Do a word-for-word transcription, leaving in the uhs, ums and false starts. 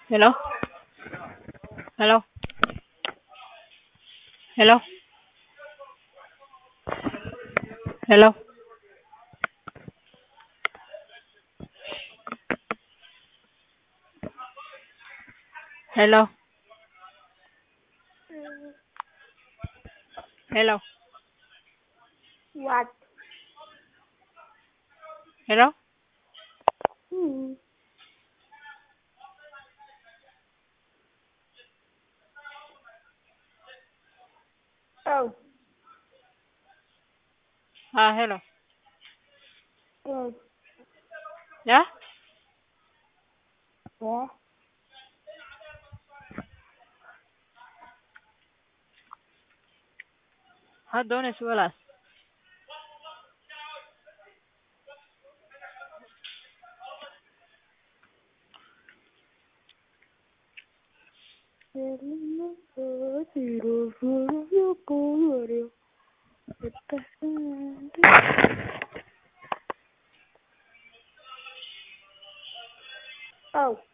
Hello? Hello? Hello? Hello? Hello? Mm, Hello? what? Hello? Hmm. Oh, Ah, hello. yes. Yeah? Yeah. Maxaad doonaysaa walaal? Oh,